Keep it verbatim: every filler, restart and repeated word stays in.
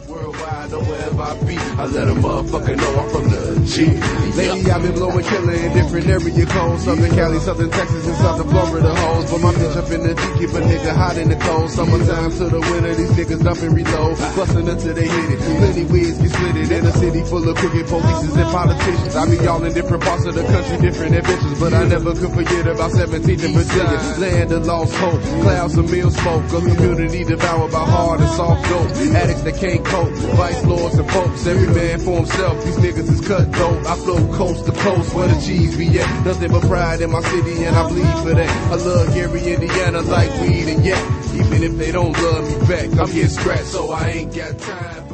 It's worldwide, or wherever I be, I let a motherfucker know I'm from the G. Lately I've been blowing killer in different area codes. Southern Cali, Southern Texas, and Southern Florida hoes. But my bitch up in the G, keep a nigga hot in the cold. Summertime to the winter, these niggas dump and reload. Bustin' until they hit it. Plenty wigs get slitted in a city full of crooked polices and politicians. I be all in different parts of the country, different adventures. But I never could forget about seventeenth and Virginia. Land of lost hope, clouds of meal smoke. A community devoured by hard and soft dope. Addicts that can't cope, vice lords and folks. Every man for himself, these niggas is cutthroat. I flow coast to coast where the G's be at. Nothing but pride in my city and I bleed for that. I love Gary, Indiana like weed and yak. Even if they don't love me back, I'm getting scratched so I ain't got time.